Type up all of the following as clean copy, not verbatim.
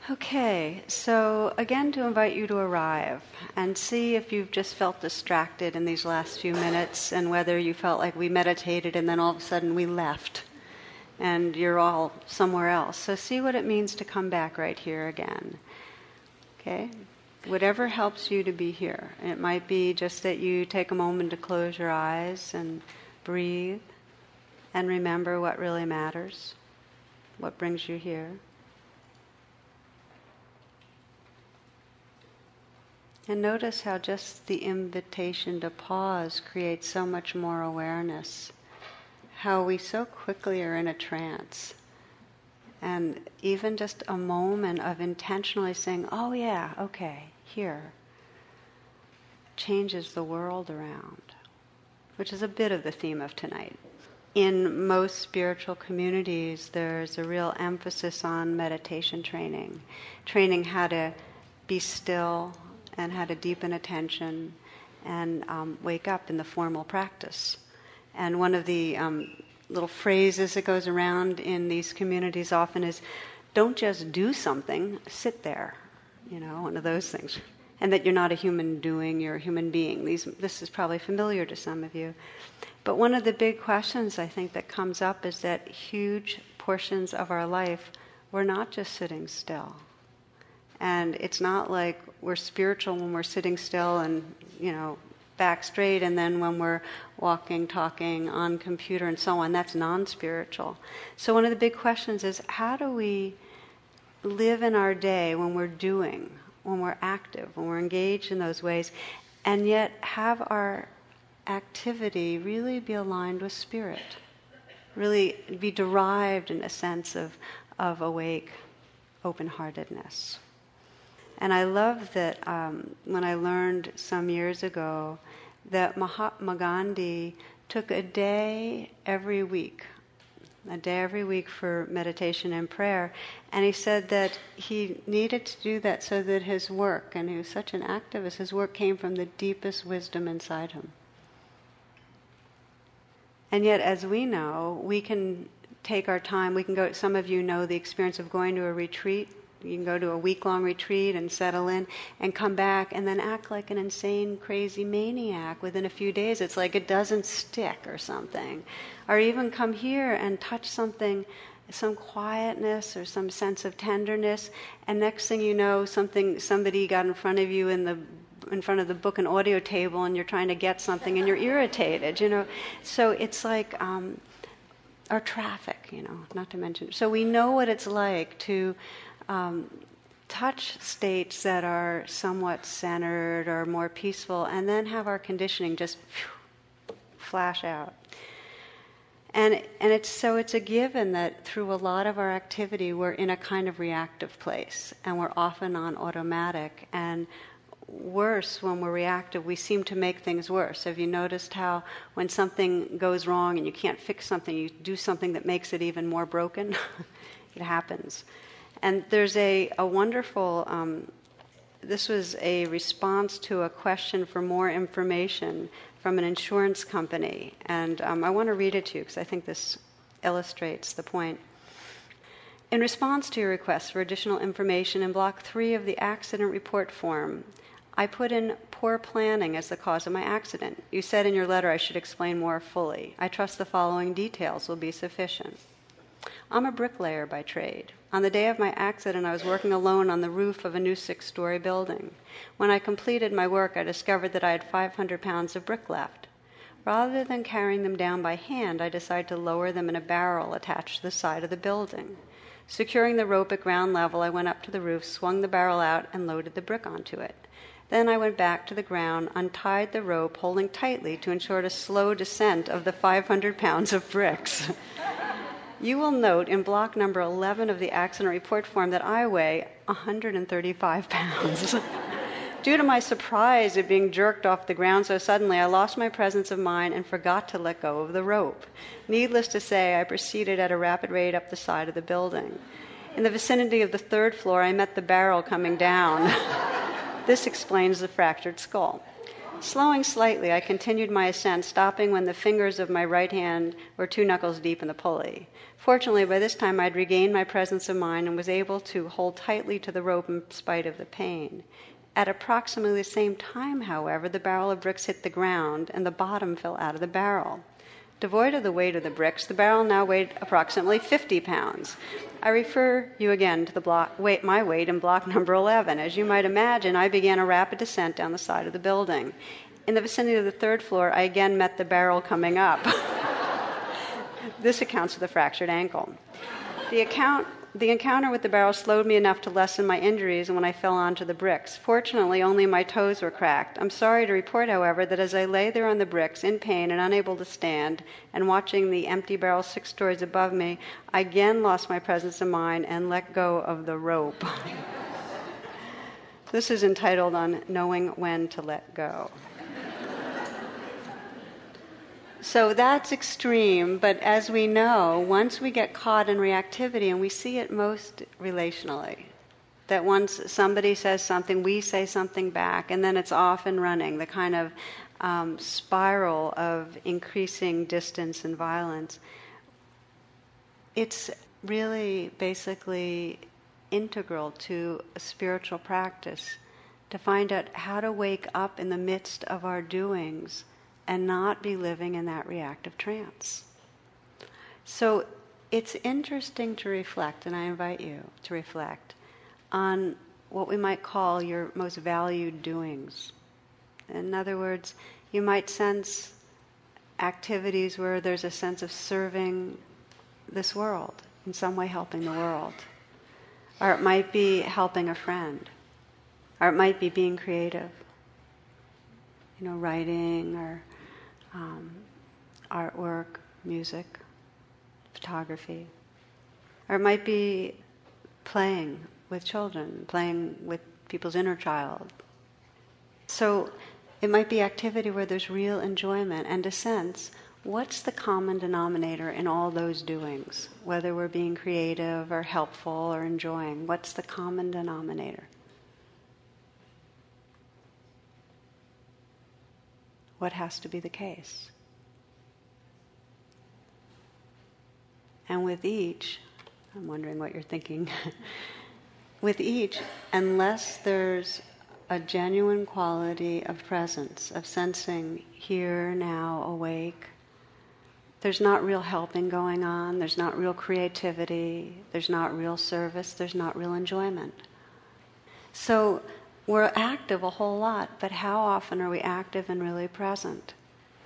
Okay, so again to invite you to arrive and see if you've just felt distracted in these last few minutes and whether you felt like we meditated and then all of a sudden we left and you're all somewhere else. So see what it means to come back right here again. Okay? Whatever helps you to be here. It might be just that you take a moment to close your eyes and breathe and remember what really matters, what brings you here. And notice how just the invitation to pause creates so much more awareness. How we so quickly are in a trance. And even just a moment of intentionally saying, oh yeah, okay, here, changes the world around, which is a bit of the theme of tonight. In most spiritual communities, there's a real emphasis on meditation training how to be still, and how to deepen attention and wake up in the formal practice. And one of the little phrases that goes around in these communities often is, don't just do something, sit there. One of those things. And that you're not a human doing, you're a human being. This is probably familiar to some of you. But one of the big questions I think that comes up is that huge portions of our life, we're not just sitting still. And it's not like we're spiritual when we're sitting still and, back straight, and then when we're walking, talking, on computer and so on, that's non-spiritual. So one of the big questions is, how do we live in our day when we're doing, when we're active, when we're engaged in those ways, and yet have our activity really be aligned with spirit, really be derived in a sense of awake open-heartedness. And I love that when I learned some years ago that Mahatma Gandhi took a day every week for meditation and prayer. And he said that he needed to do that so that his work, and he was such an activist, his work came from the deepest wisdom inside him. And yet, as we know, we can take our time, we can go, some of you know the experience of going to a retreat. You can go to a week-long retreat and settle in and come back and then act like an insane, crazy maniac within a few days. It's like it doesn't stick or something. Or even come here and touch something, some quietness or some sense of tenderness, and next thing you know, somebody got in front of you in front of the book and audio table and you're trying to get something and you're irritated, So it's like, or traffic, not to mention. So we know what it's like to touch states that are somewhat centered or more peaceful, and then have our conditioning just flash out. And it's a given that through a lot of our activity we're in a kind of reactive place, and we're often on automatic, and worse when we're reactive, we seem to make things worse. Have you noticed how when something goes wrong and you can't fix something, you do something that makes it even more broken? It happens. And there's a wonderful, this was a response to a question for more information from an insurance company. And I want to read it to you because I think this illustrates the point. In response to your request for additional information in Block 3 of the accident report form, I put in poor planning as the cause of my accident. You said in your letter I should explain more fully. I trust the following details will be sufficient. I'm a bricklayer by trade. On the day of my accident, I was working alone on the roof of a new 6-story building. When I completed my work, I discovered that I had 500 pounds of brick left. Rather than carrying them down by hand, I decided to lower them in a barrel attached to the side of the building. Securing the rope at ground level, I went up to the roof, swung the barrel out, and loaded the brick onto it. Then I went back to the ground, untied the rope, holding tightly to ensure a slow descent of the 500 pounds of bricks. You will note in block number 11 of the accident report form that I weigh 135 pounds. Due to my surprise at being jerked off the ground so suddenly, I lost my presence of mind and forgot to let go of the rope. Needless to say, I proceeded at a rapid rate up the side of the building. In the vicinity of the 3rd floor, I met the barrel coming down. This explains the fractured skull. Slowing slightly, I continued my ascent, stopping when the fingers of my right hand were 2 knuckles deep in the pulley. Fortunately, by this time I'd regained my presence of mind and was able to hold tightly to the rope in spite of the pain. At approximately the same time, however, the barrel of bricks hit the ground and the bottom fell out of the barrel. Devoid of the weight of the bricks, the barrel now weighed approximately 50 pounds. I refer you again to my weight in block number 11. As you might imagine, I began a rapid descent down the side of the building. In the vicinity of the 3rd floor, I again met the barrel coming up. This accounts for the fractured ankle. The encounter with the barrel slowed me enough to lessen my injuries when I fell onto the bricks. Fortunately, only my toes were cracked. I'm sorry to report, however, that as I lay there on the bricks, in pain and unable to stand, and watching the empty barrel 6 stories above me, I again lost my presence of mind and let go of the rope. This is entitled On Knowing When to Let Go. So that's extreme, but as we know, once we get caught in reactivity, and we see it most relationally, that once somebody says something, we say something back, and then it's off and running, the kind of spiral of increasing distance and violence. It's really basically integral to a spiritual practice to find out how to wake up in the midst of our doings and not be living in that reactive trance. So it's interesting to reflect, and I invite you to reflect, on what we might call your most valued doings. In other words, you might sense activities where there's a sense of serving this world, in some way helping the world. Or it might be helping a friend. Or it might be being creative. Writing or artwork, music, photography. Or it might be playing with children, playing with people's inner child. So it might be activity where there's real enjoyment and a sense, what's the common denominator in all those doings? Whether we're being creative or helpful or enjoying, what's the common denominator? What has to be the case? And with each, I'm wondering what you're thinking, with each, unless there's a genuine quality of presence, of sensing here, now, awake, there's not real helping going on, there's not real creativity, there's not real service, there's not real enjoyment. So we're active a whole lot, but how often are we active and really present?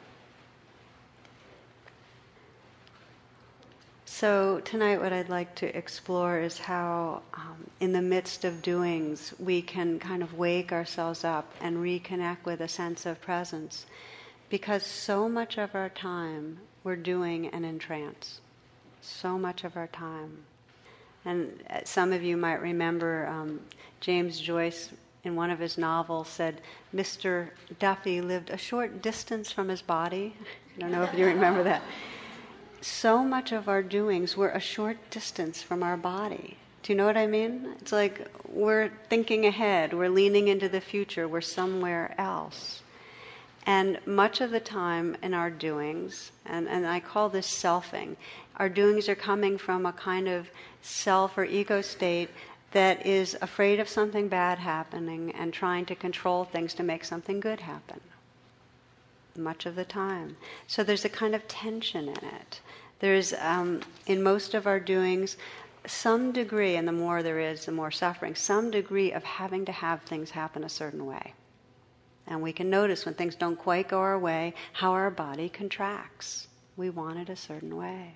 So tonight what I'd like to explore is how in the midst of doings we can kind of wake ourselves up and reconnect with a sense of presence. Because so much of our time we're doing and in trance. So much of our time. And some of you might remember James Joyce in one of his novels said Mr. Duffy lived a short distance from his body. I don't know if you remember that. So much of our doings, we're a short distance from our body. Do you know what I mean? It's like we're thinking ahead, we're leaning into the future, we're somewhere else. And much of the time in our doings, and I call this selfing, our doings are coming from a kind of self or ego state that is afraid of something bad happening and trying to control things to make something good happen. Much of the time. So there's a kind of tension in it. There's, in most of our doings, some degree, and the more there is, the more suffering, some degree of having to have things happen a certain way. And we can notice when things don't quite go our way, how our body contracts. We want it a certain way.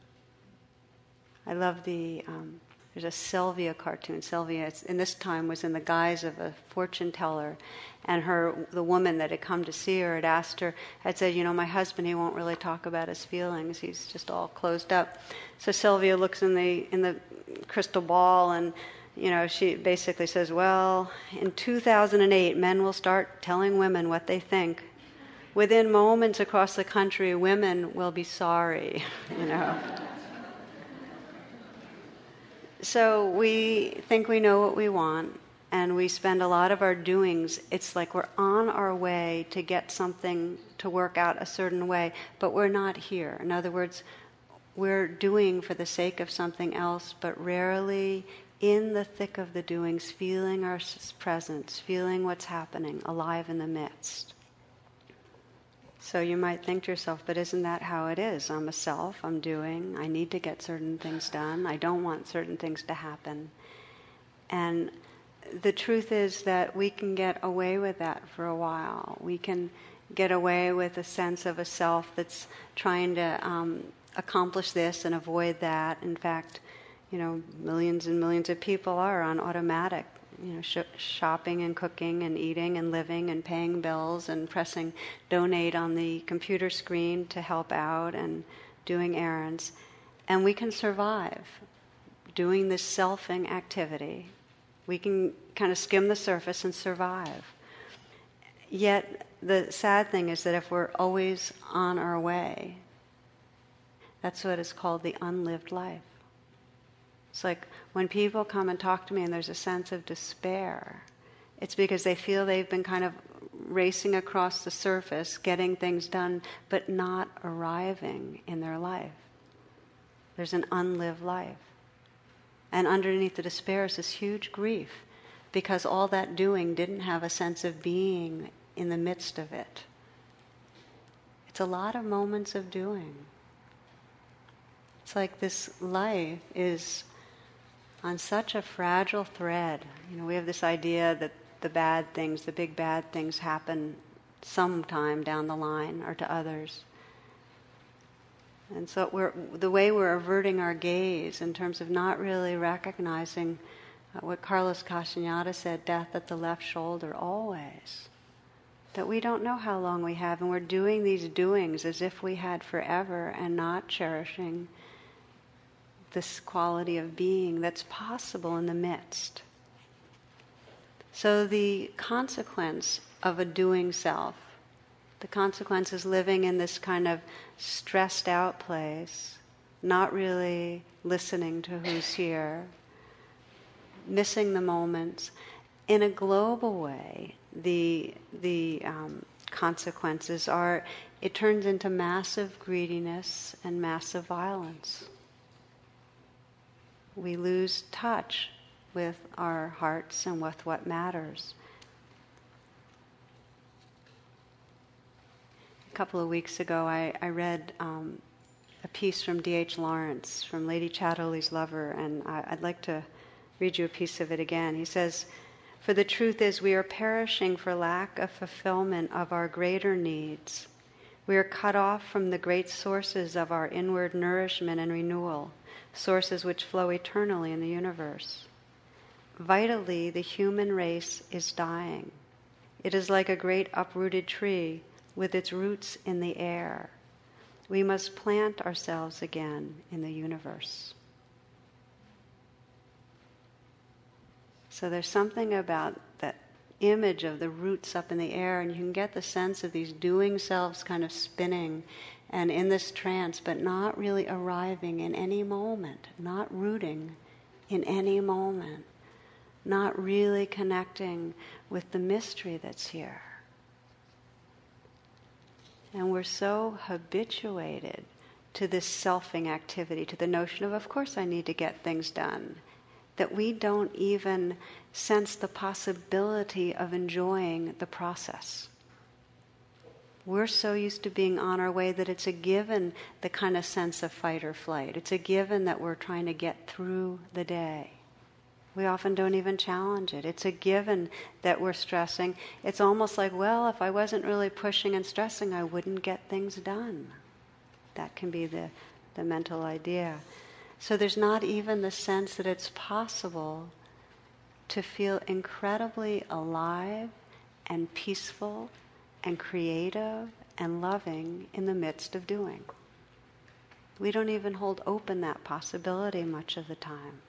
I love there's a Sylvia cartoon. Sylvia, in this time, was in the guise of a fortune teller. And the woman that had come to see her had asked her, had said, my husband, he won't really talk about his feelings. He's just all closed up. So Sylvia looks in the crystal ball and, she basically says, well, in 2008, men will start telling women what they think. Within moments across the country, women will be sorry, So we think we know what we want, And we spend a lot of our doings, it's like we're on our way to get something to work out a certain way, but we're not here. In other words, we're doing for the sake of something else, but rarely in the thick of the doings, feeling our presence, feeling what's happening, alive in the midst. So you might think to yourself, but isn't that how it is? I'm a self, I'm doing, I need to get certain things done, I don't want certain things to happen. And the truth is that we can get away with that for a while. We can get away with a sense of a self that's trying to accomplish this and avoid that. In fact, millions and millions of people are on automatic, shopping and cooking and eating and living and paying bills and pressing donate on the computer screen to help out and doing errands. And we can survive doing this selfing activity. We can kind of skim the surface and survive. Yet the sad thing is that if we're always on our way, that's what is called the unlived life. It's like when people come and talk to me and there's a sense of despair, it's because they feel they've been kind of racing across the surface, getting things done, but not arriving in their life. There's an unlived life. And underneath the despair is this huge grief, because all that doing didn't have a sense of being in the midst of it. It's a lot of moments of doing. It's like this life is on such a fragile thread. We have this idea that the bad things, the big bad things happen sometime down the line or to others. And so the way we're averting our gaze in terms of not really recognizing what Carlos Castaneda said, death at the left shoulder always. That we don't know how long we have, and we're doing these doings as if we had forever and not cherishing this quality of being that's possible in the midst. So the consequence of a doing self, the consequence is living in this kind of stressed out place, not really listening to who's here, missing the moments. In a global way, the consequences are, it turns into massive greediness and massive violence. We lose touch with our hearts and with what matters. A couple of weeks ago, I read a piece from D.H. Lawrence, from Lady Chatterley's Lover, and I'd like to read you a piece of it again. He says, "For the truth is we are perishing for lack of fulfillment of our greater needs. We are cut off from the great sources of our inward nourishment and renewal, sources which flow eternally in the universe. Vitally, the human race is dying. It is like a great uprooted tree with its roots in the air. We must plant ourselves again in the universe." So there's something about that image of the roots up in the air, and you can get the sense of these doing selves kind of spinning and in this trance, but not really arriving in any moment, not rooting in any moment, not really connecting with the mystery that's here. And we're so habituated to this selfing activity, to the notion of course I need to get things done, that we don't even sense the possibility of enjoying the process. We're so used to being on our way that it's a given, the kind of sense of fight or flight. It's a given that we're trying to get through the day. We often don't even challenge it. It's a given that we're stressing. It's almost like, well, if I wasn't really pushing and stressing, I wouldn't get things done. That can be the mental idea. So there's not even the sense that it's possible to feel incredibly alive and peaceful and creative and loving in the midst of doing. We don't even hold open that possibility much of the time.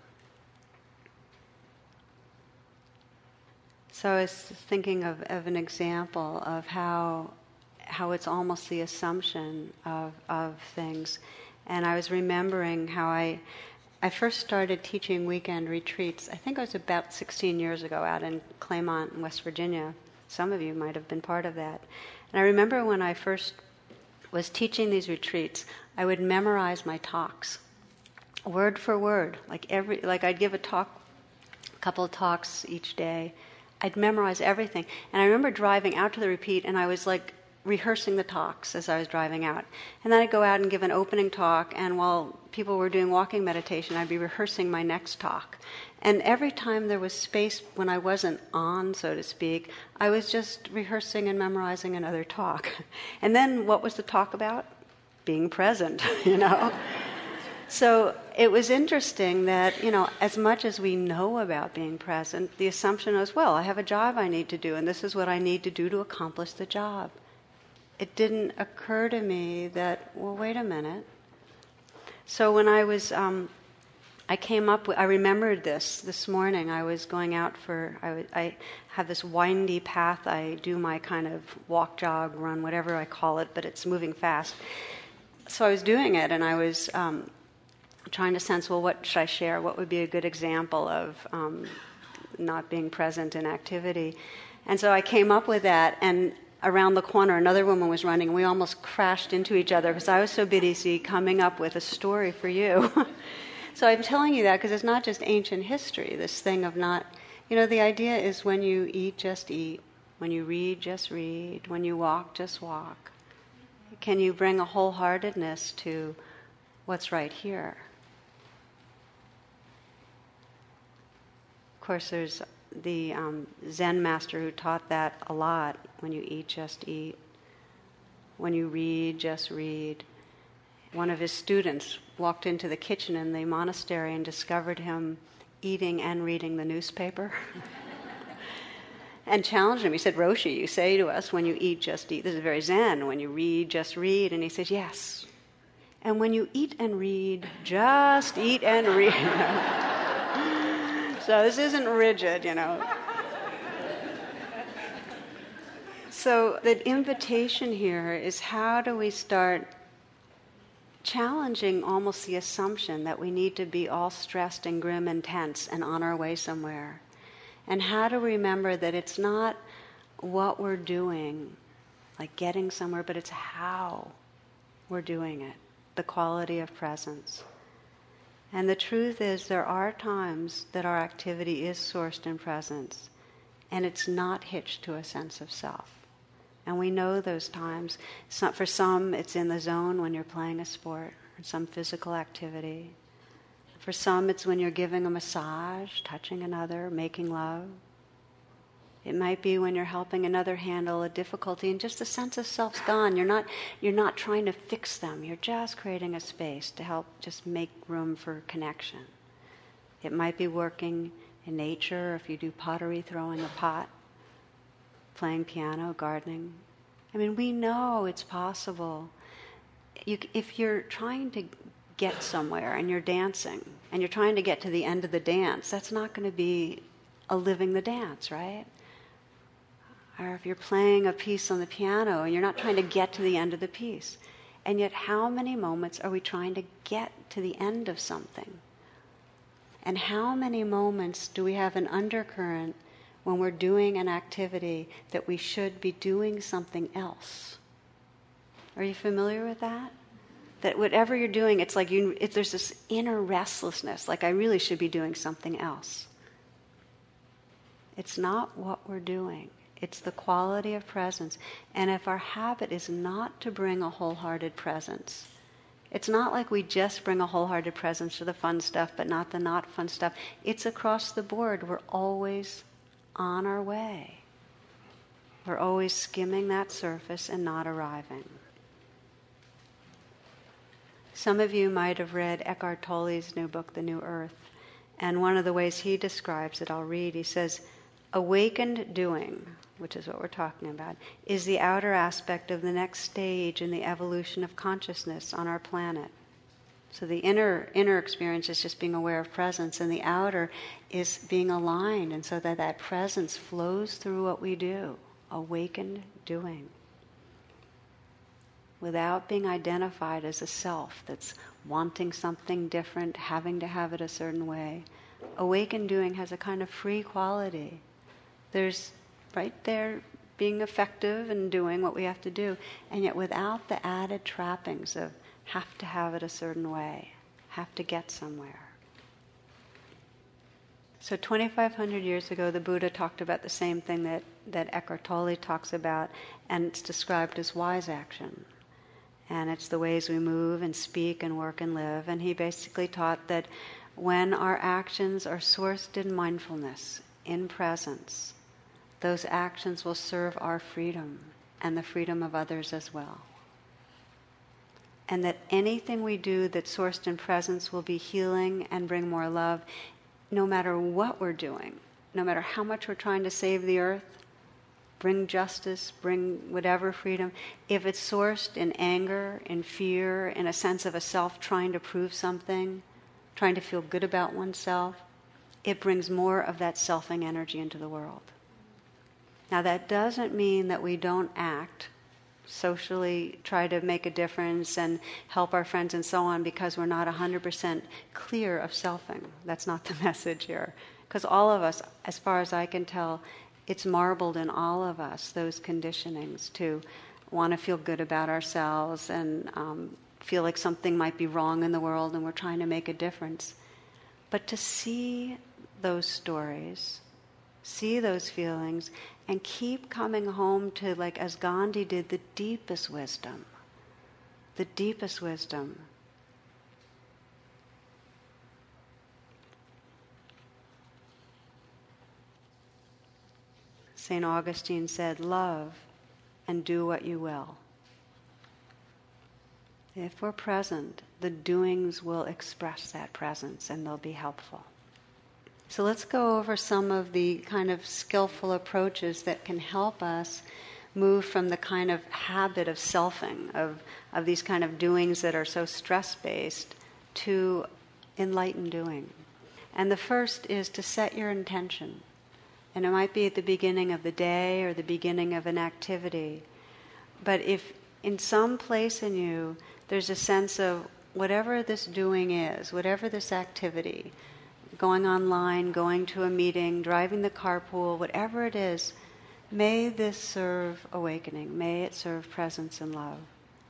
So I was thinking of an example of how it's almost the assumption of things. And I was remembering how I first started teaching weekend retreats, I think it was about 16 years ago out in Claymont, in West Virginia. Some of you might have been part of that. And I remember when I first was teaching these retreats, I would memorize my talks, word for word. Like I'd give a couple of talks each day. I'd memorize everything. And I remember driving out to the retreat, and I was like rehearsing the talks as I was driving out. And then I'd go out and give an opening talk, and while people were doing walking meditation, I'd be rehearsing my next talk. And every time there was space when I wasn't on, so to speak, I was just rehearsing and memorizing another talk. And then what was the talk about? Being present, So it was interesting that, as much as we know about being present, the assumption was, well, I have a job I need to do, and this is what I need to do to accomplish the job. It didn't occur to me that, well, wait a minute. So when I was, I remembered this morning. I was going out I have this windy path. I do my kind of walk, jog, run, whatever I call it, but it's moving fast. So I was doing it, and I was trying to sense, well, what should I share? What would be a good example of not being present in activity? And so I came up with that, and around the corner, another woman was running, and we almost crashed into each other because I was so busy coming up with a story for you. So I'm telling you that because it's not just ancient history, this thing of not, the idea is when you eat, just eat. When you read, just read. When you walk, just walk. Can you bring a wholeheartedness to what's right here? Of course, there's the Zen master who taught that a lot. When you eat, just eat. When you read, just read. One of his students walked into the kitchen in the monastery and discovered him eating and reading the newspaper and challenged him. He said, Roshi, you say to us, when you eat, just eat. This is very Zen. When you read, just read. And he says, yes. And when you eat and read, just eat and read. So this isn't rigid, So the invitation here is, how do we start challenging almost the assumption that we need to be all stressed and grim and tense and on our way somewhere? And how to remember that it's not what we're doing, like getting somewhere, but it's how we're doing it, the quality of presence. And the truth is, there are times that our activity is sourced in presence, and it's not hitched to a sense of self. And we know those times. For some, it's in the zone when you're playing a sport or some physical activity. For some, it's when you're giving a massage, touching another, making love. It might be when you're helping another handle a difficulty and just the sense of self's gone. You're not trying to fix them. You're just creating a space to help just make room for connection. It might be working in nature, or if you do pottery, throwing a pot, playing piano, gardening. We know it's possible. If you're trying to get somewhere and you're dancing and you're trying to get to the end of the dance, that's not going to be a living the dance, right? Or if you're playing a piece on the piano and you're not trying to get to the end of the piece. And yet, how many moments are we trying to get to the end of something? And how many moments do we have an undercurrent when we're doing an activity that we should be doing something else? Are you familiar with that? That whatever you're doing, it's like there's this inner restlessness, like I really should be doing something else. It's not what we're doing. It's the quality of presence. And if our habit is not to bring a wholehearted presence, it's not like we just bring a wholehearted presence to the fun stuff, but not the not fun stuff. It's across the board. We're always on our way. We're always skimming that surface and not arriving. Some of you might have read Eckhart Tolle's new book, The New Earth. And one of the ways he describes it, I'll read, he says, awakened doing, which is what we're talking about, is the outer aspect of the next stage in the evolution of consciousness on our planet. So the inner experience is just being aware of presence, and the outer is being aligned, and so that presence flows through what we do. Awakened doing. without being identified as a self that's wanting something different, having to have it a certain way. Awakened doing has a kind of free quality. There's right there being effective and doing what we have to do, and yet without the added trappings of have to have it a certain way, have to get somewhere. So 2,500 years ago, the Buddha talked about the same thing that Eckhart Tolle talks about, and it's described as wise action. And it's the ways we move and speak and work and live. And he basically taught that when our actions are sourced in mindfulness, in presence, those actions will serve our freedom and the freedom of others as well. And that anything we do that's sourced in presence will be healing and bring more love, no matter what we're doing, no matter how much we're trying to save the earth, bring justice, bring whatever freedom. If it's sourced in anger, in fear, in a sense of a self trying to prove something, trying to feel good about oneself, it brings more of that selfing energy into the world. Now that doesn't mean that we don't act, socially try to make a difference and help our friends and so on because we're not 100% clear of selfing. That's not the message here. Because all of us, as far as I can tell, it's marbled in all of us, those conditionings to want to feel good about ourselves and feel like something might be wrong in the world and we're trying to make a difference. But to see those stories, see those feelings, and keep coming home to, like as Gandhi did, the deepest wisdom. The deepest wisdom. St. Augustine said, love and do what you will. If we're present, the doings will express that presence and they'll be helpful. So let's go over some of the kind of skillful approaches that can help us move from the kind of habit of selfing, of these kind of doings that are so stress-based, to enlightened doing. And the first is to set your intention. And it might be at the beginning of the day or the beginning of an activity. But if in some place in you there's a sense of whatever this doing is, whatever this activity, going online, going to a meeting, driving the carpool, whatever it is, may this serve awakening. May it serve presence and love.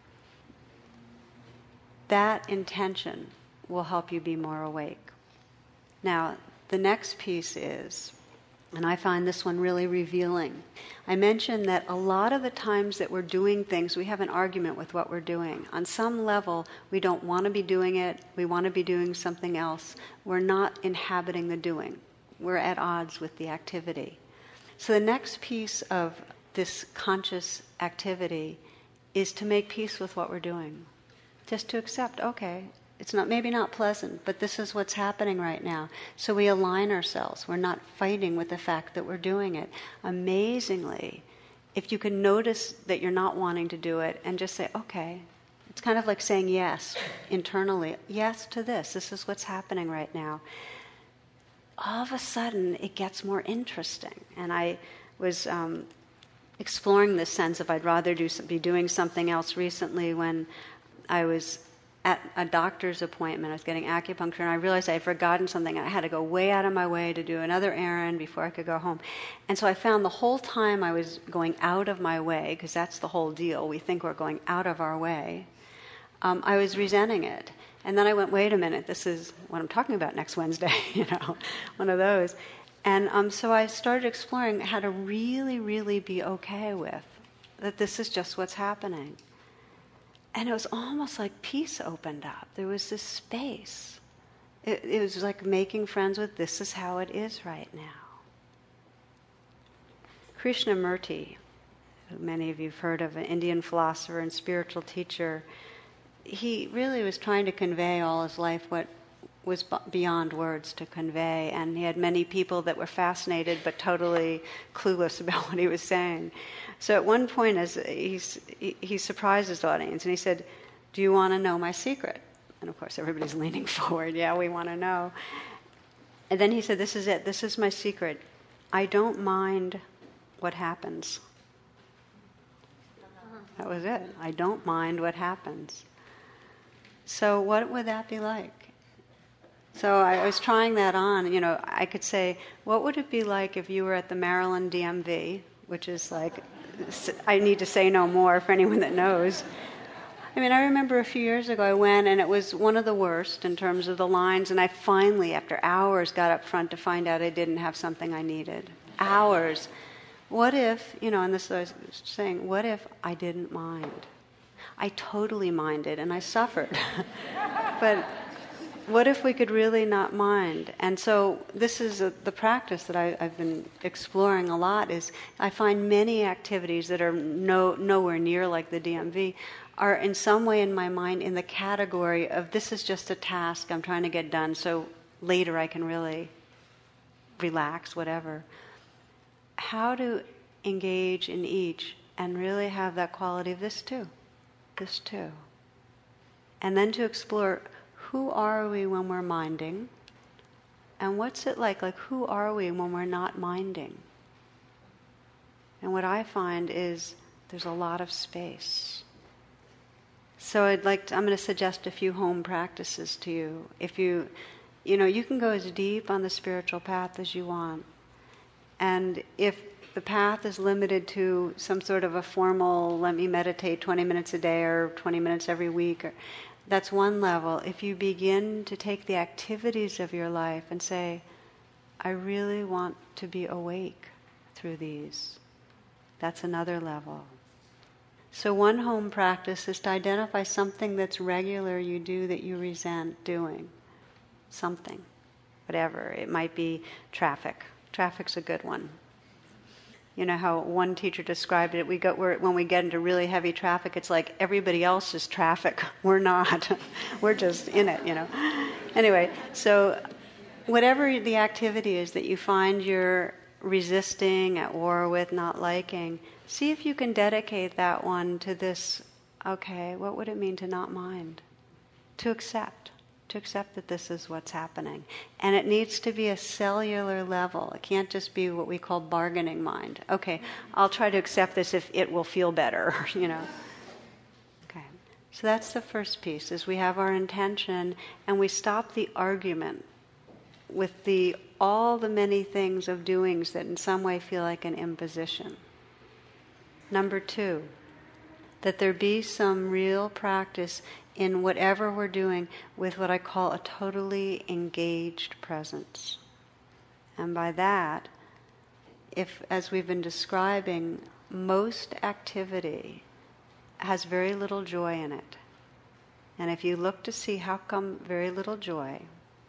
That intention will help you be more awake. Now, the next piece is, and I find this one really revealing. I mentioned that a lot of the times that we're doing things, we have an argument with what we're doing. On some level, we don't want to be doing it. We want to be doing something else. We're not inhabiting the doing. We're at odds with the activity. So the next piece of this conscious activity is to make peace with what we're doing. Just to accept, okay, it's not maybe not pleasant, but this is what's happening right now. So we align ourselves. We're not fighting with the fact that we're doing it. Amazingly, if you can notice that you're not wanting to do it and just say, okay, it's kind of like saying yes internally. Yes to this. This is what's happening right now. All of a sudden, it gets more interesting. And I was exploring this sense of I'd rather be doing something else recently when I was at a doctor's appointment. I was getting acupuncture, and I realized I had forgotten something, and I had to go way out of my way to do another errand before I could go home. And so I found the whole time I was going out of my way, because that's the whole deal. We think we're going out of our way. I was resenting it. And then I went, wait a minute, this is what I'm talking about next Wednesday, one of those. And so I started exploring how to really, really be okay with that this is just what's happening. And it was almost like peace opened up. There was this space. It was like making friends with this is how it is right now. Krishnamurti, who many of you have heard of, an Indian philosopher and spiritual teacher, he really was trying to convey all his life what was beyond words to convey. And he had many people that were fascinated but totally clueless about what he was saying. So at one point, as he surprised his audience, and he said, do you want to know my secret? And of course, everybody's leaning forward. Yeah, we want to know. And then he said, this is it. This is my secret. I don't mind what happens. That was it. I don't mind what happens. So what would that be like? So I was trying that on. I could say, what would it be like if you were at the Maryland DMV, which is like, I need to say no more for anyone that knows. I remember a few years ago I went, and it was one of the worst in terms of the lines, and I finally, after hours, got up front to find out I didn't have something I needed. Hours. What if, and this I was saying, what if I didn't mind? I totally minded, and I suffered. But what if we could really not mind? And so this is the practice that I've been exploring a lot. Is I find many activities that are nowhere near like the DMV are in some way in my mind in the category of this is just a task I'm trying to get done, so later I can really relax, whatever. How to engage in each and really have that quality of this too. And then to explore, who are we when we're minding? And what's it like? Like, who are we when we're not minding? And what I find is there's a lot of space. So I'm going to suggest a few home practices to you. If you can go as deep on the spiritual path as you want. And if the path is limited to some sort of a formal, let me meditate 20 minutes a day or 20 minutes every week, that's one level. If you begin to take the activities of your life and say, I really want to be awake through these, that's another level. So one home practice is to identify something that's regular you do that you resent doing. Something. Whatever. It might be traffic. Traffic's a good one. You know how one teacher described it, when we get into really heavy traffic, it's like everybody else is traffic. We're not. We're just in it, Anyway, so whatever the activity is that you find you're resisting, at war with, not liking, see if you can dedicate that one to this, okay, what would it mean to not mind? To accept that this is what's happening. And it needs to be a cellular level. It can't just be what we call bargaining mind. Okay, I'll try to accept this if it will feel better, Okay, so that's the first piece, is we have our intention and we stop the argument with all the many things of doings that in some way feel like an imposition. Number 2, that there be some real practice in whatever we're doing with what I call a totally engaged presence. And by that, if, as we've been describing, most activity has very little joy in it. And if you look to see how come very little joy,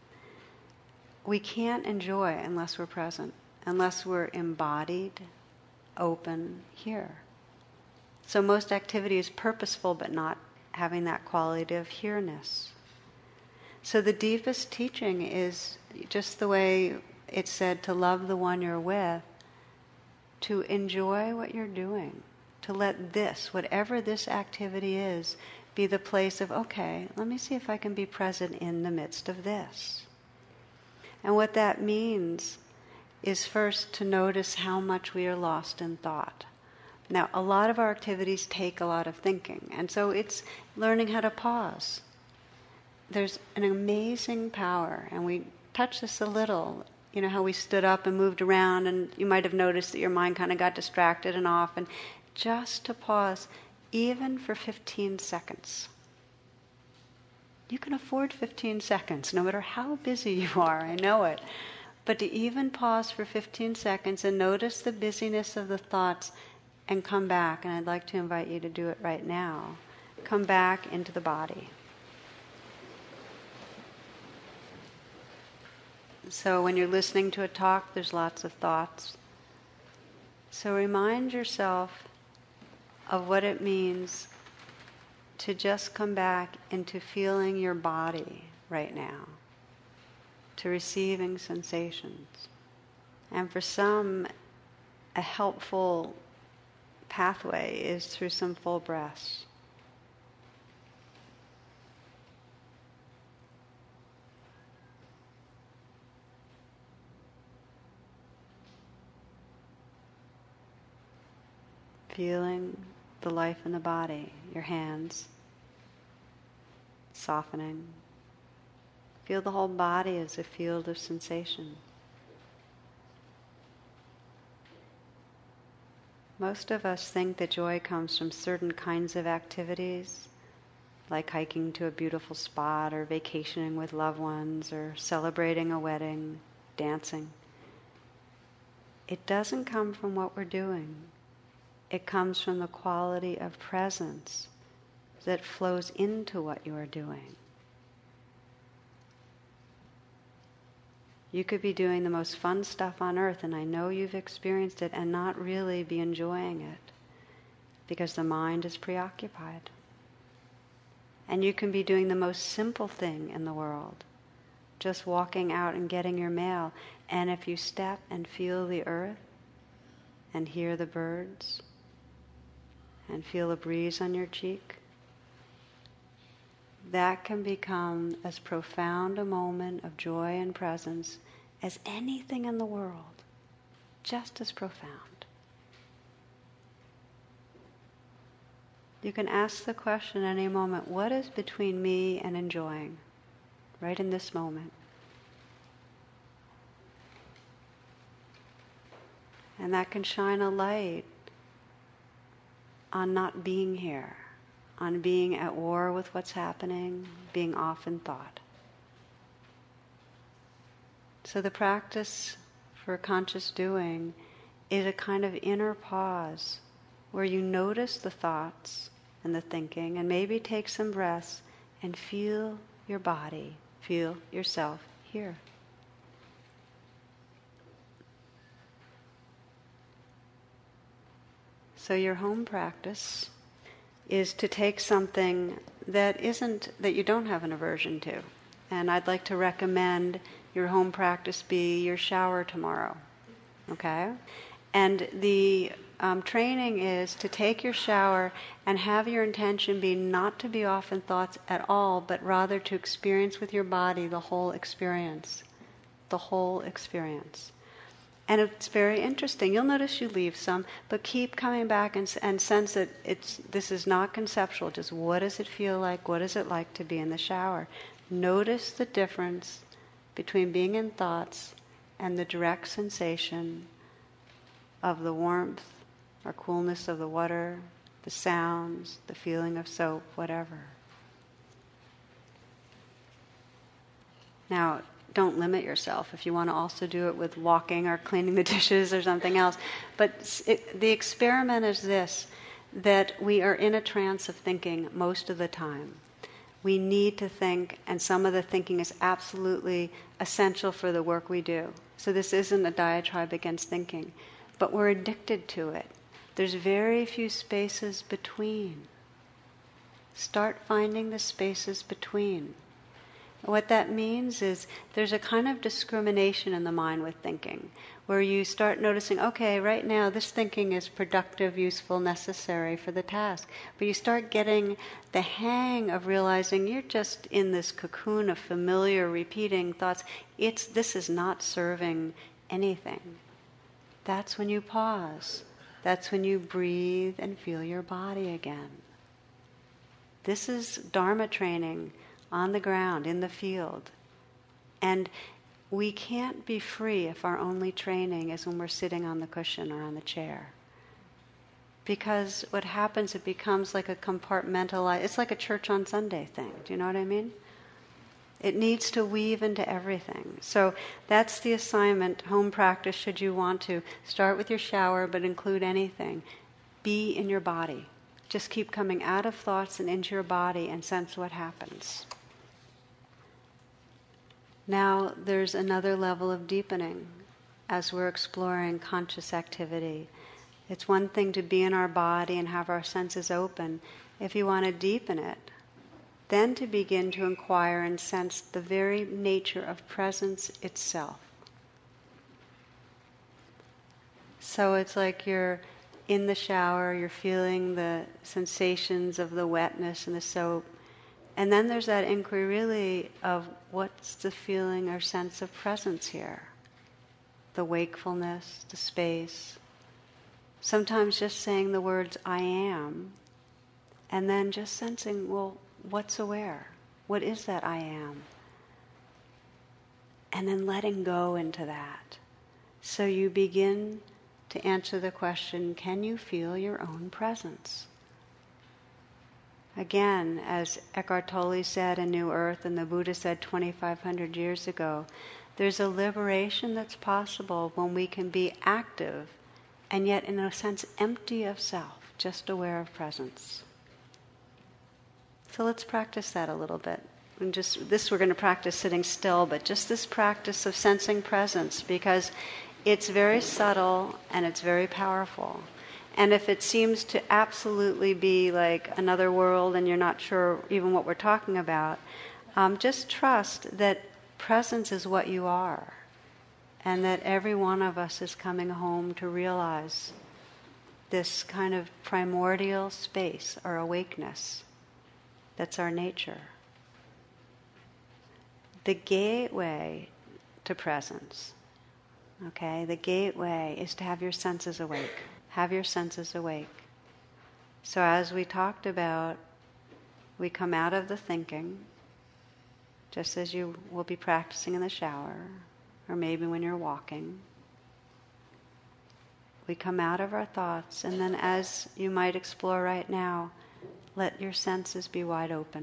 we can't enjoy unless we're present, unless we're embodied, open, here. So most activity is purposeful but not having that quality of here-ness. So the deepest teaching is just the way it's said to love the one you're with, to enjoy what you're doing, to let this, whatever this activity is, be the place of, okay, let me see if I can be present in the midst of this. And what that means is first to notice how much we are lost in thought. Now, a lot of our activities take a lot of thinking, and so it's learning how to pause. There's an amazing power, and we touched this a little, how we stood up and moved around, and you might have noticed that your mind kind of got distracted and off, and just to pause, even for 15 seconds. You can afford 15 seconds, no matter how busy you are, I know it. But to even pause for 15 seconds and notice the busyness of the thoughts and come back, and I'd like to invite you to do it right now. Come back into the body. So when you're listening to a talk, there's lots of thoughts. So remind yourself of what it means to just come back into feeling your body right now, to receiving sensations. And for some, a helpful pathway is through some full breaths. Feeling the life in the body, your hands, softening. Feel the whole body as a field of sensation. Most of us think that joy comes from certain kinds of activities, like hiking to a beautiful spot, or vacationing with loved ones, or celebrating a wedding, dancing. It doesn't come from what we're doing. It comes from the quality of presence that flows into what you are doing. You could be doing the most fun stuff on earth, and I know you've experienced it, and not really be enjoying it, because the mind is preoccupied. And you can be doing the most simple thing in the world, just walking out and getting your mail, and if you step and feel the earth, and hear the birds, and feel a breeze on your cheek, that can become as profound a moment of joy and presence as anything in the world, just as profound. You can ask the question at any moment, what is between me and enjoying, right in this moment? And that can shine a light on not being here, on being at war with what's happening, being off in thought. So the practice for conscious doing is a kind of inner pause where you notice the thoughts and the thinking, and maybe take some breaths and feel your body, feel yourself here. So your home practice is to take something that you don't have an aversion to. And I'd like to recommend your home practice be your shower tomorrow. Okay? And the training is to take your shower and have your intention be not to be off in thoughts at all, but rather to experience with your body the whole experience. The whole experience. And it's very interesting. You'll notice you leave some, but keep coming back and sense that this is not conceptual. Just what does it feel like? What is it like to be in the shower? Notice the difference between being in thoughts and the direct sensation of the warmth or coolness of the water, the sounds, the feeling of soap, whatever. Now, don't limit yourself if you want to also do it with walking or cleaning the dishes or something else. But the experiment is this, that we are in a trance of thinking most of the time. We need to think, and some of the thinking is absolutely essential for the work we do. So this isn't a diatribe against thinking, but we're addicted to it. There's very few spaces between. Start finding the spaces between. What that means is there's a kind of discrimination in the mind with thinking, where you start noticing, okay, right now this thinking is productive, useful, necessary for the task. But you start getting the hang of realizing you're just in this cocoon of familiar, repeating thoughts. This is not serving anything. That's when you pause. That's when you breathe and feel your body again. This is Dharma training on the ground, in the field. And we can't be free if our only training is when we're sitting on the cushion or on the chair. Because what happens, it becomes like a compartmentalized, it's like a church on Sunday thing. Do you know what I mean? It needs to weave into everything. So that's the assignment, home practice, should you want to. Start with your shower, but include anything. Be in your body. Just keep coming out of thoughts and into your body and sense what happens. Now there's another level of deepening as we're exploring conscious activity. It's one thing to be in our body and have our senses open. If you want to deepen it, then to begin to inquire and sense the very nature of presence itself. So it's like you're in the shower, you're feeling the sensations of the wetness and the soap, and then there's that inquiry really of what's the feeling or sense of presence here? The wakefulness, the space, Sometimes just saying the words I am, and then just sensing, well, what's aware? What is that I am? And then letting go into that. So you begin to answer the question, can you feel your own presence? Again, as Eckhart Tolle said in New Earth and the Buddha said 2,500 years ago, there's a liberation that's possible when we can be active and yet in a sense empty of self, just aware of presence. So let's practice that a little bit. And just this we're going to practice sitting still, but just this practice of sensing presence, because it's very subtle and it's very powerful. And if it seems to absolutely be like another world and you're not sure even what we're talking about, just trust that presence is what you are, and that every one of us is coming home to realize this kind of primordial space or awakeness that's our nature. The gateway to presence, okay, the gateway is to have your senses awake. Have your senses awake. So as we talked about, we come out of the thinking, just as you will be practicing in the shower, or maybe when you're walking. We come out of our thoughts, and then as you might explore right now, let your senses be wide open.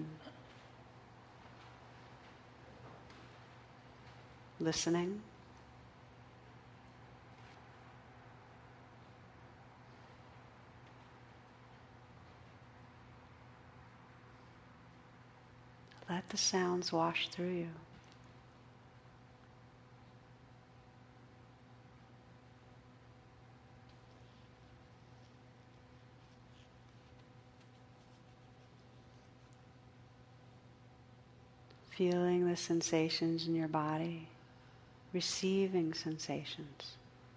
Listening. Let the sounds wash through you. Feeling the sensations in your body, receiving sensations.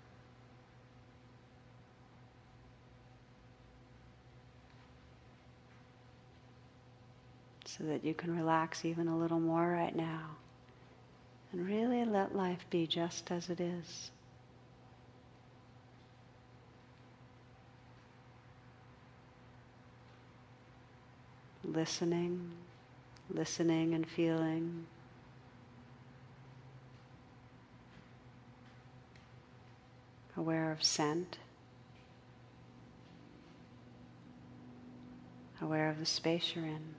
So that you can relax even a little more right now and really let life be just as it is. Listening and feeling. Aware of scent. Aware of the space you're in.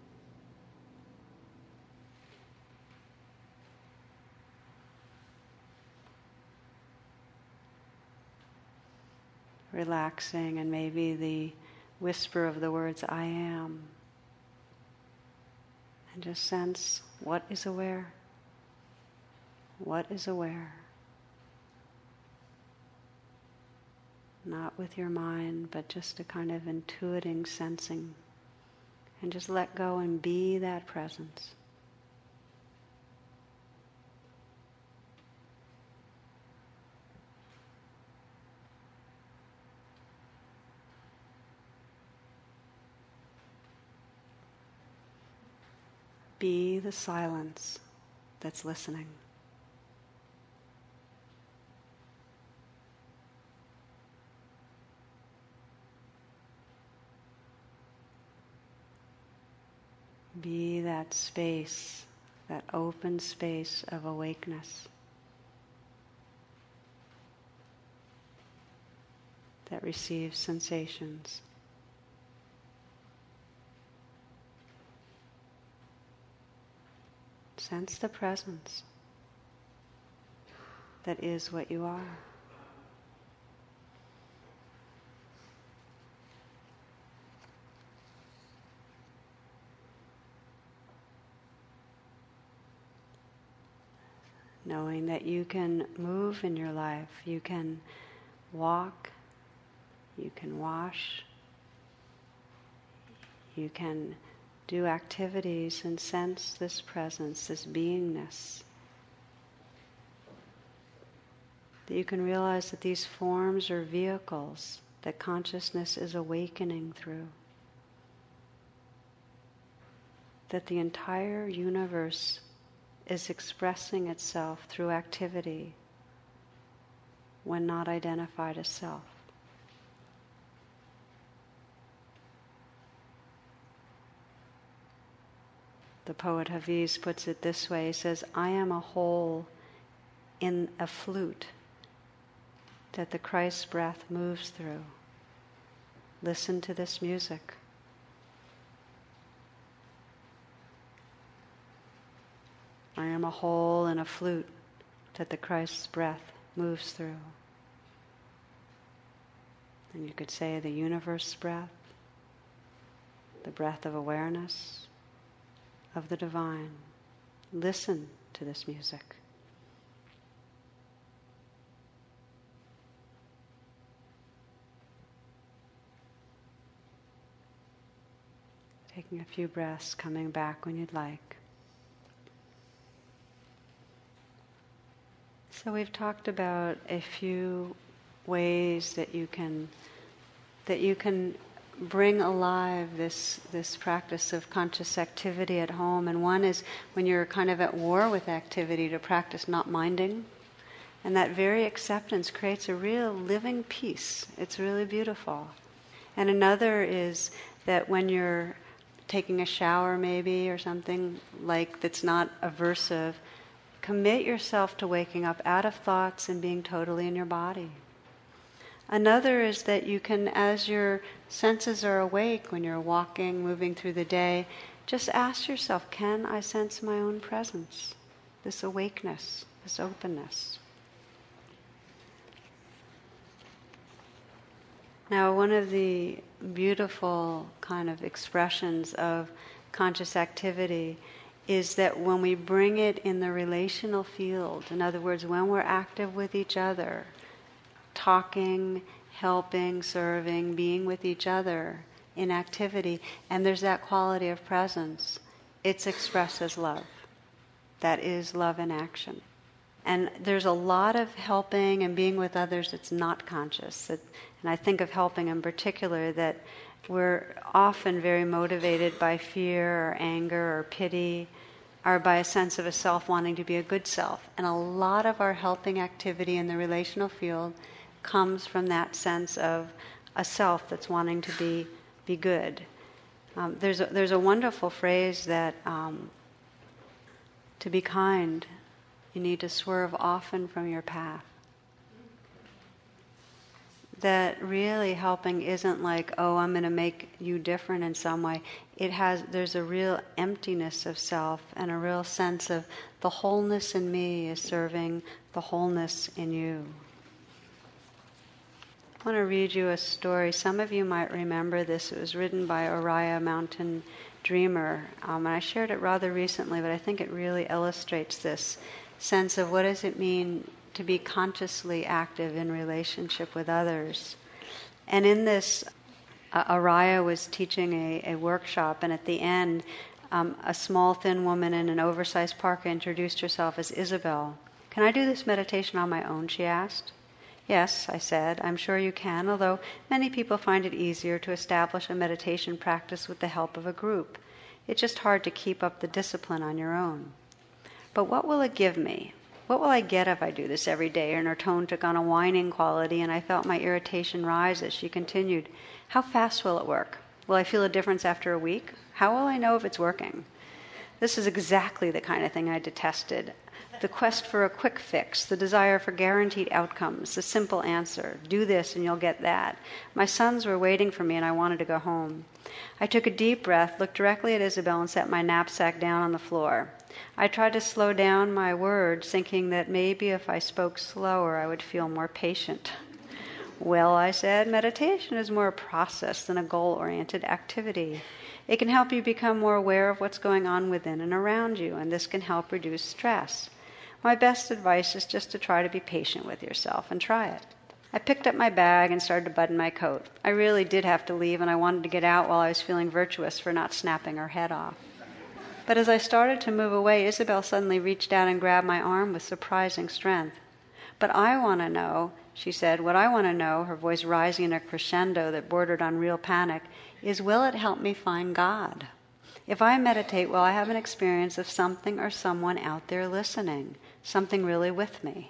Relaxing, and maybe the whisper of the words I am. And just sense what is aware. What is aware? Not with your mind, but just a kind of intuiting sensing. And just let go and be that presence. Be the silence that's listening. Be that space, that open space of awakeness that receives sensations. Sense the presence that is what you are. Knowing that you can move in your life, you can walk, you can wash, you can do activities and sense this presence, this beingness. That you can realize that these forms are vehicles that consciousness is awakening through. That the entire universe is expressing itself through activity when not identified as self. The poet Hafiz puts it this way. He says, I am a hole in a flute that the Christ's breath moves through. Listen to this music. I am a hole in a flute that the Christ's breath moves through. And you could say the universe's breath, the breath of awareness, of the divine. Listen to this music. Taking a few breaths, coming back when you'd like. So we've talked about a few ways that you can bring alive this practice of conscious activity at home. And one is when you're kind of at war with activity, to practice not minding. And that very acceptance creates a real living peace. It's really beautiful. And another is that when you're taking a shower maybe or something like that's not aversive, commit yourself to waking up out of thoughts and being totally in your body. Another is that you can, as your senses are awake, when you're walking, moving through the day, just ask yourself, can I sense my own presence? This awakeness, this openness. Now, one of the beautiful kind of expressions of conscious activity is that when we bring it in the relational field, in other words, when we're active with each other, talking, helping, serving, being with each other in activity, and there's that quality of presence, it's expressed as love. That is love in action. And there's a lot of helping and being with others that's not conscious. And I think of helping in particular that we're often very motivated by fear or anger or pity, or by a sense of a self wanting to be a good self. And a lot of our helping activity in the relational field comes from that sense of a self that's wanting to be good. There's a wonderful phrase that to be kind, you need to swerve often from your path. That really helping isn't like, oh, I'm going to make you different in some way. There's a real emptiness of self and a real sense of the wholeness in me is serving the wholeness in you. I want to read you a story. Some of you might remember this. It was written by Oriah Mountain Dreamer. And I shared it rather recently, but I think it really illustrates this sense of what does it mean to be consciously active in relationship with others. And in this, Oriah was teaching a workshop, and at the end, a small, thin woman in an oversized parka introduced herself as Isabel. Can I do this meditation on my own, she asked. Yes, I said, I'm sure you can, although many people find it easier to establish a meditation practice with the help of a group. It's just hard to keep up the discipline on your own. But what will it give me? What will I get if I do this every day? And her tone took on a whining quality, and I felt my irritation rise as she continued. How fast will it work? Will I feel a difference after a week? How will I know if it's working? This is exactly the kind of thing I detested. The quest for a quick fix, the desire for guaranteed outcomes, the simple answer, do this and you'll get that. My sons were waiting for me and I wanted to go home. I took a deep breath, looked directly at Isabel and set my knapsack down on the floor. I tried to slow down my words, thinking that maybe if I spoke slower I would feel more patient. Well, I said, meditation is more a process than a goal-oriented activity. It can help you become more aware of what's going on within and around you, and this can help reduce stress. My best advice is just to try to be patient with yourself and try it. I picked up my bag and started to button my coat. I really did have to leave, and I wanted to get out while I was feeling virtuous for not snapping her head off. But as I started to move away, Isabel suddenly reached out and grabbed my arm with surprising strength. But I want to know, she said, what I want to know, her voice rising in a crescendo that bordered on real panic, is will it help me find God? If I meditate, will I have an experience of something or someone out there listening, something really with me?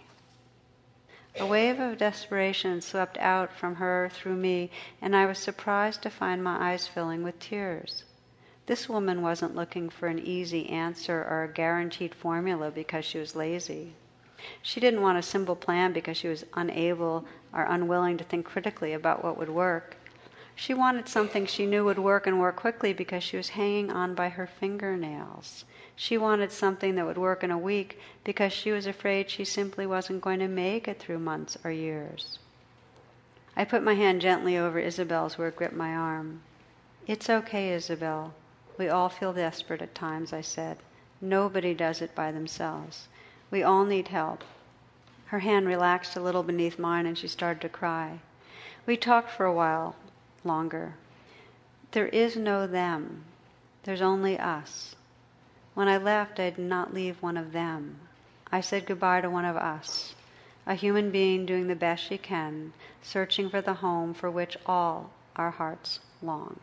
A wave of desperation swept out from her through me, and I was surprised to find my eyes filling with tears. This woman wasn't looking for an easy answer or a guaranteed formula because she was lazy. She didn't want a simple plan because she was unable or unwilling to think critically about what would work. She wanted something she knew would work and work quickly because she was hanging on by her fingernails. She wanted something that would work in a week because she was afraid she simply wasn't going to make it through months or years. I put my hand gently over Isabel's where it gripped my arm. "It's okay, Isabel. We all feel desperate at times," I said. "Nobody does it by themselves. We all need help." Her hand relaxed a little beneath mine and she started to cry. We talked for a while longer. There is no them. There's only us. When I left, I did not leave one of them. I said goodbye to one of us, a human being doing the best she can, searching for the home for which all our hearts long.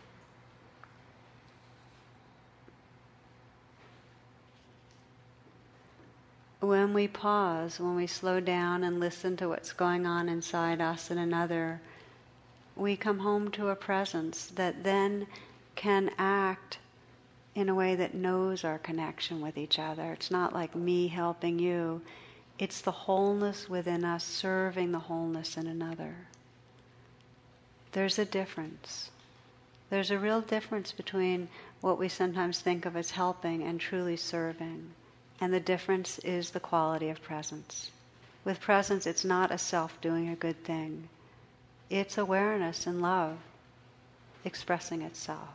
When we pause, when we slow down and listen to what's going on inside us and another, we come home to a presence that then can act in a way that knows our connection with each other. It's not like me helping you. It's the wholeness within us serving the wholeness in another. There's a difference. There's a real difference between what we sometimes think of as helping and truly serving. And the difference is the quality of presence. With presence, it's not a self doing a good thing. It's awareness and love expressing itself.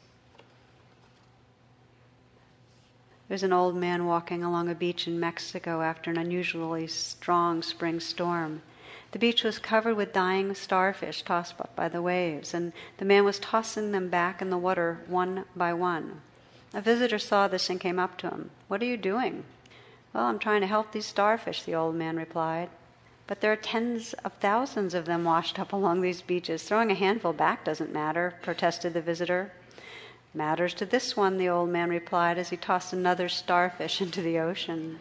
There's an old man walking along a beach in Mexico after an unusually strong spring storm. The beach was covered with dying starfish tossed up by the waves, and the man was tossing them back in the water one by one. A visitor saw this and came up to him. "What are you doing?" "Well, I'm trying to help these starfish," the old man replied. "But there are tens of thousands of them washed up along these beaches. Throwing a handful back doesn't matter," protested the visitor. "Matters to this one," the old man replied as he tossed another starfish into the ocean.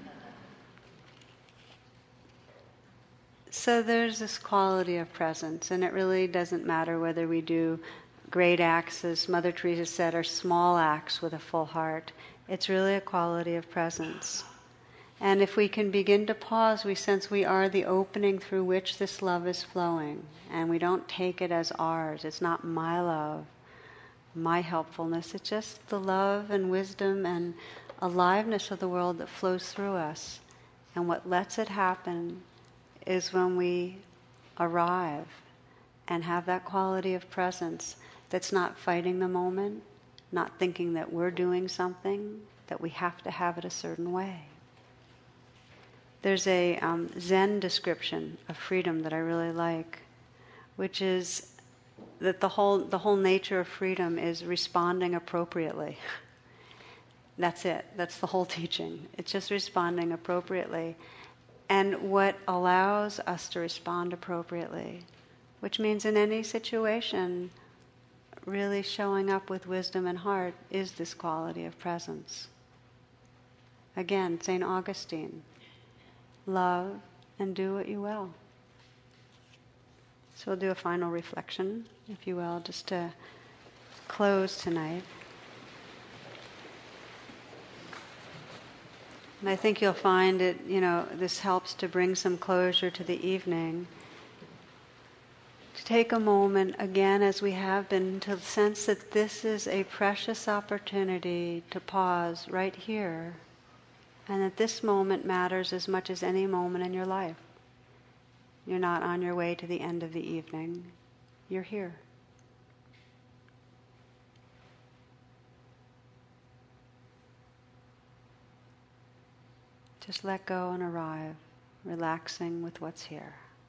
So there's this quality of presence, and it really doesn't matter whether we do great acts, as Mother Teresa said, or small acts with a full heart. It's really a quality of presence. And if we can begin to pause, we sense we are the opening through which this love is flowing. And we don't take it as ours. It's not my love, my helpfulness. It's just the love and wisdom and aliveness of the world that flows through us. And what lets it happen is when we arrive and have that quality of presence that's not fighting the moment, not thinking that we're doing something, that we have to have it a certain way. There's a Zen description of freedom that I really like, which is that the whole nature of freedom is responding appropriately. That's it. That's the whole teaching. It's just responding appropriately. And what allows us to respond appropriately, which means in any situation, really showing up with wisdom and heart, is this quality of presence. Again, St. Augustine, love and do what you will. So we'll do a final reflection, if you will, just to close tonight. And I think you'll find it, this helps to bring some closure to the evening. To take a moment, again, as we have been, to sense that this is a precious opportunity to pause right here, and that this moment matters as much as any moment in your life. You're not on your way to the end of the evening. You're here. Just let go and arrive, relaxing with what's here.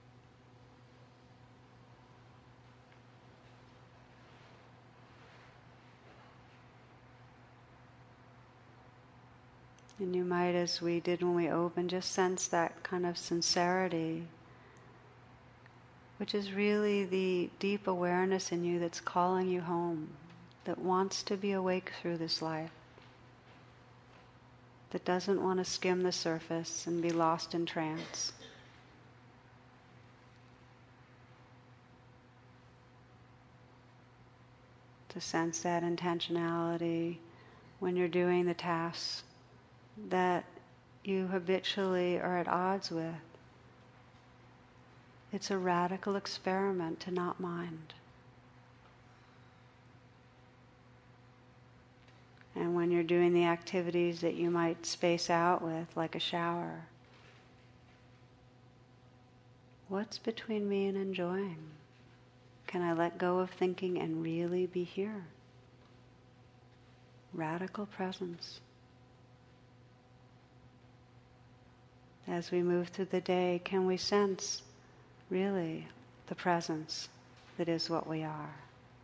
And you might, as we did when we opened, just sense that kind of sincerity, which is really the deep awareness in you that's calling you home, that wants to be awake through this life, that doesn't want to skim the surface and be lost in trance. to sense that intentionality when you're doing the tasks that you habitually are at odds with. It's a radical experiment to not mind. And when you're doing the activities that you might space out with, like a shower, what's between me and enjoying? Can I let go of thinking and really be here? Radical presence. As we move through the day, can we sense really the presence that is what we are?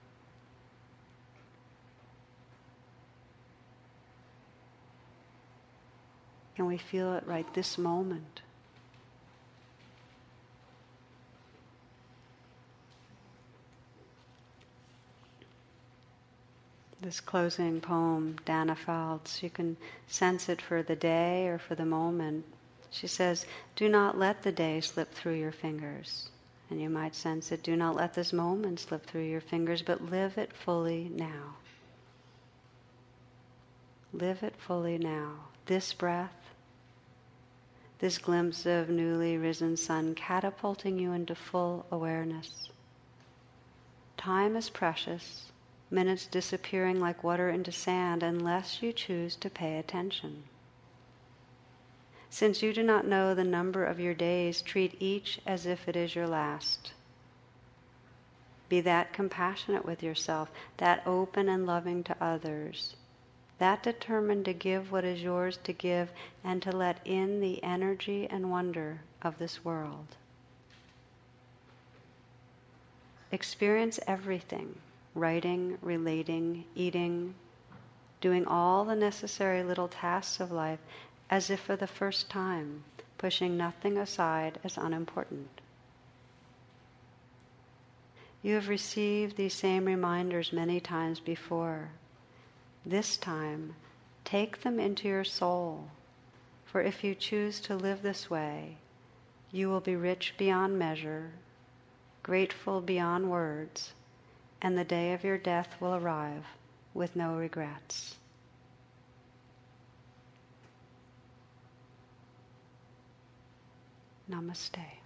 Can we feel it right this moment? This closing poem, Danna Faulds, you can sense it for the day or for the moment. She says, do not let the day slip through your fingers. And you might sense it, do not let this moment slip through your fingers, but live it fully now. Live it fully now. This breath, this glimpse of newly risen sun catapulting you into full awareness. Time is precious. Minutes disappearing like water into sand unless you choose to pay attention. Since you do not know the number of your days, treat each as if it is your last. Be that compassionate with yourself, that open and loving to others, that determined to give what is yours to give and to let in the energy and wonder of this world. Experience everything. Writing, relating, eating, doing all the necessary little tasks of life as if for the first time, pushing nothing aside as unimportant. You have received these same reminders many times before. This time, take them into your soul, for if you choose to live this way, you will be rich beyond measure, grateful beyond words, and the day of your death will arrive with no regrets. Namaste.